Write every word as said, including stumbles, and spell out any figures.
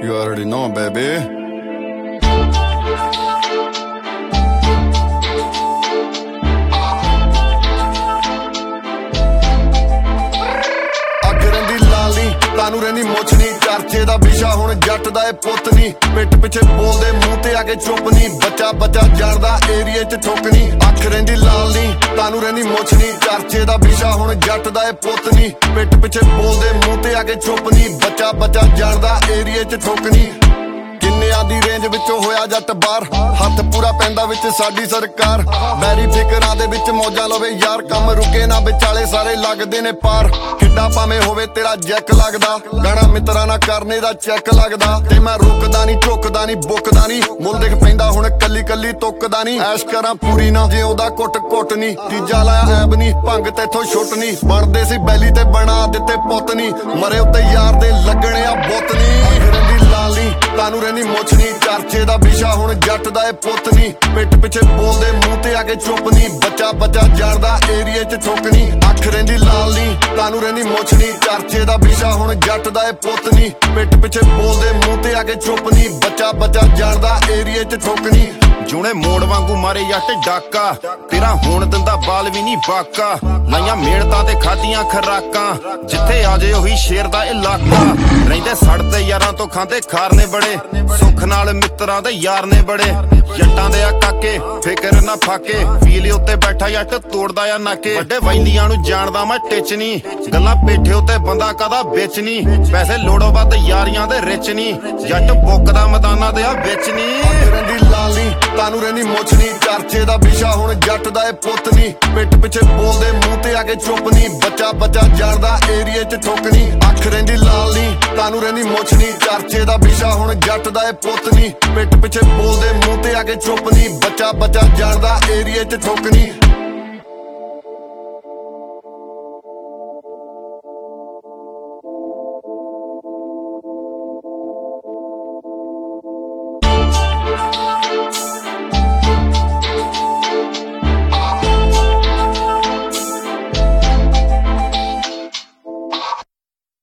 You already know, baby. ਤਾਨੂੰ ਰਹਿੰਦੀ ਮੁੱਛ ਨੀ ਚਰਚੇ ਦਾ ਵਿਸ਼ਾ ਹੁਣ ਜੱਟ ਦਾ ਇਹ ਪੁੱਤ ਨੀ ਪਿੱਠ ਪਿੱਛੇ ਬੋਲਦੇ ਮੂੰਹ ਤੇ ਆ ਕੇ ਚੁੱਪ ਨੀ ਬੱਚਾ ਬੱਚਾ ਜਾਣਦਾ ਏਰੀਏ 'ਚ ਠੋਕਣੀ ਅੱਖ ਰਹਿੰਦੀ ਲਾਲ ਨੀ ਤਾਨੂੰ ਰਹਿੰਦੀ ਮੁੱਛ ਨੀ ਚਰਚੇ ਦਾ ਵਿਸ਼ਾ ਹੁਣ ਜੱਟ ਦਾ ਇਹ ਪੁੱਤ ਨੀ ਪਿੱਠ ਪਿੱਛੇ ਬੋਲਦੇ ਮੂੰਹ ਤੇ ਆ ਕੇ ਚੁੱਪ ਨੀ ਬੱਚਾ ਬੱਚਾ ਜਾਣਦਾ ਏਰੀਏ 'ਚ ਠੋਕਣੀ ਕਿੰਨਿਆਂ ਦੀ ਰੇਂਜ ਵਿੱਚੋਂ ਹੋਇਆ ਜੱਟ ਬਾਹਰ ਹੱਥ ਪੂਰਾ ਪੈਂਦਾ ਵਿੱਚ ਸਾਡੀ ਸਰਕਾਰ ਮੈਰੀ ਫਿਕਰਾਂ ਦੇ ਵਿੱਚ ਮੌਜਾਂ ਲਵੇ ਯਾਰ ਕੰਮ ਰੁਕੇ ਨਾ ਵਿਚਾਲੇ ਸਾਰੇ ਲੱਗਦੇ ਨੇ ਪਾਰ ਕਿੱਡਾ ਭਾਵੇਂ ਹੋਵੇ ਤੇਰਾ ਜੈਕ ਲੱਗਦਾ ਗਾਣਾ ਮਿੱਤਰਾਂ ਨਾਲ ਕਰਨੇ ਦਾ ਚੈੱਕ ਲੱਗਦਾ ਤੇ ਮੈਂ ਰੁਕਦਾ ਨਹੀਂ ਝੁਕਦਾ ਨਹੀਂ ਬੁੱਕਦਾ ਨਹੀਂ ਮੁੱਲ ਦੇਖ ਪੈਂਦਾ ਹੁਣ ਕੱਲੀ ਕੱਲੀ ਤੁੱਕਦਾ ਨਹੀਂ ਐਸ਼ ਕਰਾਂ ਪੂਰੀ ਨਾ ਜੇ ਉਹਦਾ ਕੁੱਟ ਕੁੱਟ ਨਹੀਂ ਤੀਜਾ ਲਾਇਆ ਐਬ ਨਹੀਂ ਭੰਗ ਤੇਥੋਂ ਛੁੱਟ ਨਹੀਂ ਬਣਦੇ ਸੀ ਬੈਲੀ ਤੇ ਬਣਾ ਦਿੱਤੇ ਪੁੱਤ ਨਹੀਂ ਮਰੇ ਉੱਤੇ ਯਾਰ ਦੇ ਲੱਗਣੇ ਆ ਬੁੱਤ ਨਹੀਂ ਰਹਿੰਦੀ ਲਾਲ ਨੀ ਤਾਨੂੰ ਰਹਿੰਦੀ ਮੁੱਛ ਨੀ ਚਰਚੇ ਦਾ ਵਿਸ਼ਾ ਹੁਣ ਜੱਟ ਦਾ ਇਹ ਪੁੱਤ ਨੀ ਪਿੱਠ ਪਿੱਛੇ ਬੋਲਦੇ ਮੂੰਹ ਤੇ ਆ ਕੇ ਚੁੱਪ ਨੀ ਬੱਚਾ ਬੱਚਾ ਜਾਣਦਾ ਏਰੀਏ 'ਚ ਠੋਕਣੀ ਅੱਖ ਰਹਿੰਦੀ ਲਾਲ ਨੀ ਤਾਨੂੰ ਰਹਿੰਦੀ ਮੁੱਛ ਨੀ ਚਰਚੇ ਦਾ ਵਿਸ਼ਾ ਹੁਣ ਜੱਟ ਦਾ ਇਹ ਪੁੱਤ ਨੀ ਪਿੱਠ ਪਿੱਛੇ ਬੋਲਦੇ ਮੂੰਹ ਤੇ ਆ ਕੇ ਚੁੱਪ ਨੀ ਬੱਚਾ ਬੱਚਾ ਜਾਣਦਾ ਏਰੀਏ 'ਚ ਠੋਕਣੀ ਜੂਣੇ ਮੋੜ ਵਾਂਗੂ ਮਾਰੇ ਜੱਟ ਡਾਕਾ ਤੇਰਾ ਹੋਣ ਦਿੰਦਾ ਬਾਲ ਵੀ ਨਹੀਂ ਬਾਕਾ ਲਾਈਆਂ ਮਿਹਨਤਾਂ ਤੇ ਖਾਦੀਆਂ ਖਰਾਕਾਂ ਜਿੱਥੇ ਆ ਜੇ ਉਹੀ ਸ਼ੇਰ ਦਾ ਇਲਾਕਾ ਰਹਿੰਦੇ ਸੜਦੇ ਯਾਰਾਂ ਤੋਂ ਖਾਂਦੇ ਖਾਰ ਨੇ ਬੜੇ ਸੁੱਖ ਨਾਲ ਮਿੱਤਰਾਂ ਦੇ ਯਾਰ ਨੇ ਬੜੇ ਜੱਟਾਂ ਦੇ ਆ ਕਾਕੇ ਫਿਕਰ ਨਾ ਫਾਕੇ ਫੀਲ ਉੱਤੇ ਬੈਠਾ ਜੱਟ ਤੋੜਦਾ ਆ ਨਾਕੇ ਵੱਡੇ ਵੈਲੀਆਂ ਨੂੰ ਜਾਣਦਾ ਮੈਂ ਟਿਚ ਨੀ ਗੱਲਾਂ ਪੇਠੇ ਉੱਤੇ ਬੰਦਾ ਕਾਦਾ ਵਿੱਚ ਨੀ ਪੈਸੇ ਲੋੜੋਂ ਵੱਧ ਯਾਰੀਆਂ ਦੇ ਰਿਚ ਨੀ ਜੱਟ ਬੁੱਕਦਾ ਮੈਦਾਨਾਂ ਦੇ ਆ ਵਿੱਚ ਨੀ ਰਹਿੰਦੀ ਲਾਲ ਨੀ ਤਾਨੂੰ ਰਹਿੰਦੀ ਮੁੱਛ ਨੀ ਚਰਚੇ ਦਾ ਵਿਸ਼ਾ ਹੁਣ ਜੱਟ ਦਾ ਇਹ ਪੁੱਤ ਨੀ ਪਿੱਠ ਪਿੱਛੇ ਬੋਲਦੇ ਮੂੰਹ ਤੇ ਆ ਕੇ ਚੁੱਪ ਨੀ ਬੱਚਾ ਬੱਚਾ ਜਾਣਦਾ ਏਰੀਏ 'ਚ ਠੋਕਣੀ ਅੱਖ ਰਹਿੰਦੀ ਲਾਲ ਨੀ ਤਾਨੂੰ ਰਹਿੰਦੀ ਮੁੱਛ ਨੀ ਚਰਚੇ ਦਾ ਵਿਸ਼ਾ ਹੁਣ ਜੱਟ ਦਾ ਇਹ ਪੁੱਤ ਨੀ ਪਿੱਠ ਪਿੱਛੇ ਬੋਲਦੇ ਮੂੰਹ ਤੇ ਆ ਕੇ ਚੁੱਪ ਨੀ ਬੱਚਾ ਬੱਚਾ ਜਾਣਦਾ ਏਰੀਏ 'ਚ ਠੋਕਣੀ